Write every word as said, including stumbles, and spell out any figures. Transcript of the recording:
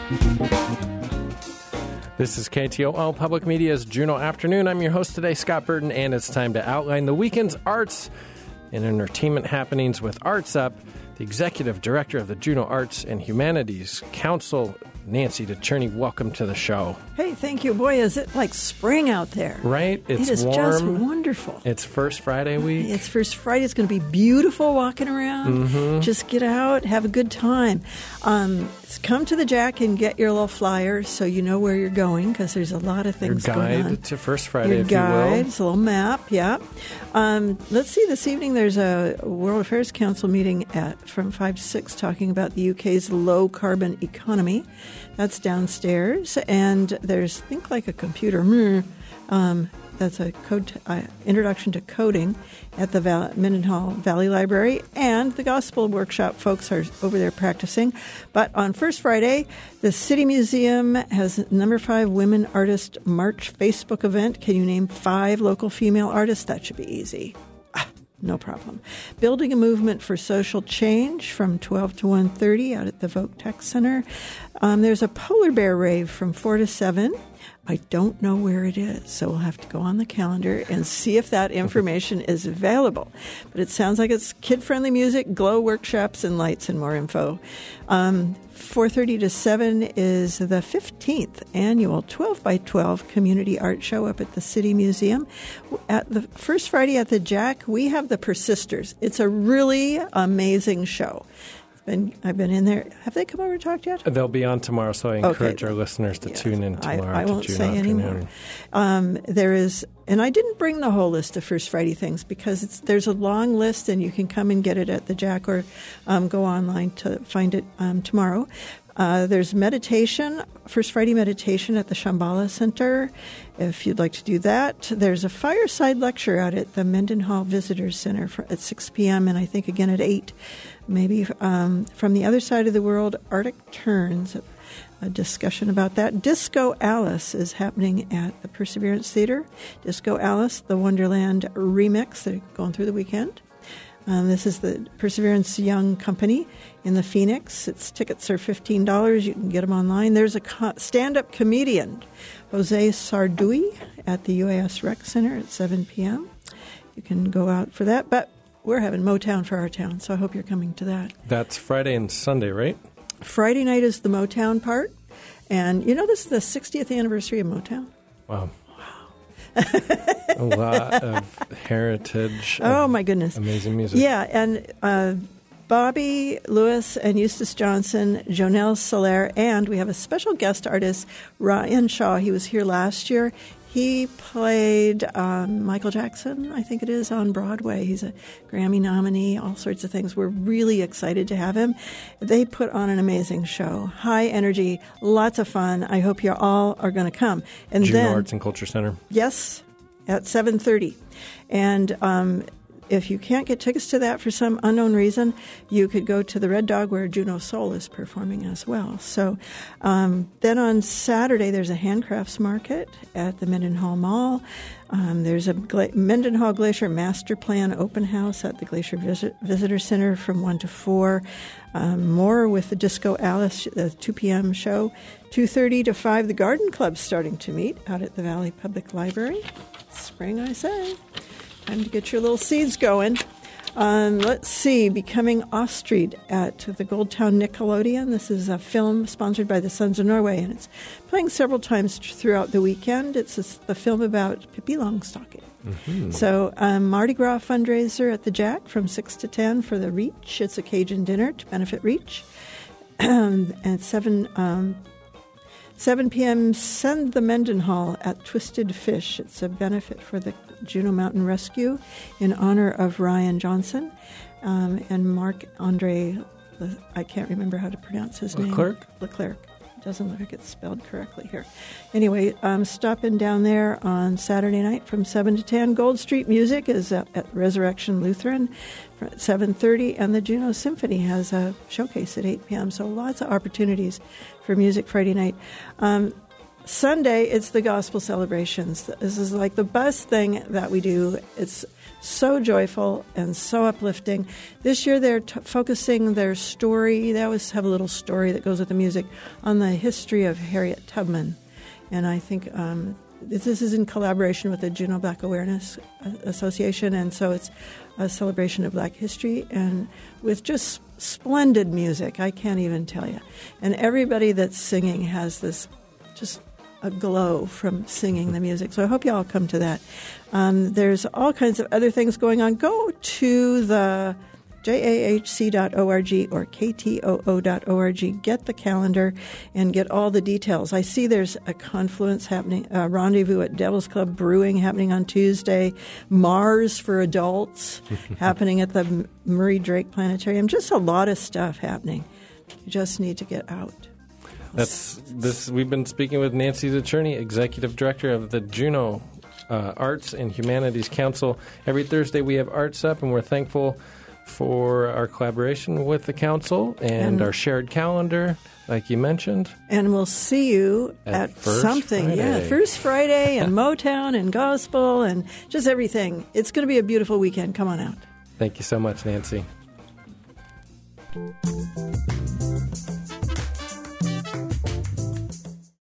This is K T O L Public Media's Juneau Afternoon. I'm your host today, Scott Burton, and it's time to outline the weekend's arts and entertainment happenings with Arts Up. The Executive Director of the Juneau Arts and Humanities Council, Nancy DeCherney, welcome to the show. Hey, thank you. Boy, is it like spring out there. Right? It's it is warm. just wonderful. It's First Friday week. It's First Friday. It's going to be beautiful walking around. Mm-hmm. Just get out, have a good time. Um, come to the Jack and get your little flyer so you know where you're going, because there's a lot of things your going on. Guide to First Friday, your if guide, you will. It's a little map, yeah. Um, let's see, this evening there's a World Affairs Council meeting at from five to six talking about the U K's low-carbon economy. That's downstairs. And there's Think Like a Computer. Um, that's a code uh, introduction to coding at the Val- Mendenhall Valley Library. And the Gospel Workshop folks are over there practicing. But on First Friday, the City Museum has number five Women Artist March Facebook event. Can you name five local female artists? That should be easy. No problem. Building a Movement for Social Change from twelve to one thirty out at the Voc Tech Center. Um, there's a polar bear rave from four to seven. I don't know where it is, so we'll have to go on the calendar and see if that information is available. But it sounds like it's kid-friendly music, glow workshops, and lights, and more info. Um, four thirty to seven is the fifteenth annual twelve by twelve Community Art Show up at the City Museum. At the first Friday at the Jack, we have the Persisters. It's a really amazing show. Been, I've been in there. Have they come over to talk yet? They'll be on tomorrow, so I encourage okay. our listeners to yes. tune in tomorrow. I, I won't to say afternoon. anymore. Um, there is, and I didn't bring the whole list of First Friday things because it's, there's a long list, and you can come and get it at the Jack or um, go online to find it um, tomorrow. Uh, there's meditation, First Friday meditation at the Shambhala Center, if you'd like to do that. There's a fireside lecture out at the Mendenhall Visitors Center for, at six p.m. and I think again at eight. Maybe um, from the other side of the world, Arctic Turns, a discussion about that. Disco Alice is happening at the Perseverance Theater. Disco Alice, the Wonderland remix, they're going through the weekend. Um, this is the Perseverance Young Company in the Phoenix. Its tickets are fifteen dollars. You can get them online. There's a co- stand-up comedian, Jose Sardui, at the U A S Rec Center at seven p.m. You can go out for that. But we're having Motown for our town, so I hope you're coming to that. That's Friday and Sunday, right? Friday night is the Motown part. And, you know, this is the sixtieth anniversary of Motown. Wow. A lot of heritage. Oh, of my goodness. Amazing music. Yeah, and uh, Bobby Lewis and Eustace Johnson, Jonelle Soler, and we have a special guest artist, Ryan Shaw. He was here last year. He played um, Michael Jackson, I think it is, on Broadway. He's a Grammy nominee, all sorts of things. We're really excited to have him. They put on an amazing show. High energy, lots of fun. I hope you all are going to come. And Juneau then, Arts and Culture Center. Yes, at seven thirty. And um, if you can't get tickets to that for some unknown reason, you could go to the Red Dog where Juneau Soul is performing as well. So um, then on Saturday, there's a handcrafts market at the Mendenhall Mall. Um, there's a Gla- Mendenhall Glacier Master Plan open house at the Glacier Visit- Visitor Center from one to four. Um, more with the Disco Alice, the two p.m. show. two thirty to five, the Garden Club's starting to meet out at the Valley Public Library. Spring, I say. Time to get your little seeds going. Um, let's see, Becoming Off-Street at the Goldtown Nickelodeon. This is a film sponsored by the Sons of Norway, and it's playing several times throughout the weekend. It's a, the film about Pippi Longstocking. Mm-hmm. So um, Mardi Gras fundraiser at the Jack from six to ten for the Reach. It's a Cajun dinner to benefit Reach. and at seven... Um, seven p.m., Send the Mendenhall at Twisted Fish. It's a benefit for the Juneau Mountain Rescue in honor of Ryan Johnson um, and Marc-Andre, Le- I can't remember how to pronounce his name. Leclerc? Leclerc. Doesn't look like it's spelled correctly here. Anyway, um, stopping down there on Saturday night from seven to ten. Gold Street Music is at, at Resurrection Lutheran at seven thirty, and the Juneau Symphony has a showcase at eight p.m., so lots of opportunities for music Friday night. Um, Sunday, it's the gospel celebrations. This is like the best thing that we do. It's so joyful and so uplifting. This year, they're t- focusing their story. They always have a little story that goes with the music on the history of Harriet Tubman. And I think um, this is in collaboration with the Juneau Black Awareness Association. And so it's a celebration of Black history and with just splendid music. I can't even tell you. And everybody that's singing has this just a glow from singing the music. So I hope you all come to that. Um, there's all kinds of other things going on. Go to the j a h c dot org or k t o o dot org. Get the calendar and get all the details. I see there's a confluence happening, a rendezvous at Devil's Club Brewing happening on Tuesday, Mars for adults happening at the Murray Drake Planetarium. Just a lot of stuff happening. You just need to get out. That's this. We've been speaking with Nancy Cicurni, Executive Director of the Juneau uh, Arts and Humanities Council. Every Thursday we have Arts Up, and we're thankful for our collaboration with the council and, and our shared calendar, like you mentioned. And we'll see you at, at something. Friday. Yeah, First Friday and Motown and gospel and just everything. It's going to be a beautiful weekend. Come on out. Thank you so much, Nancy.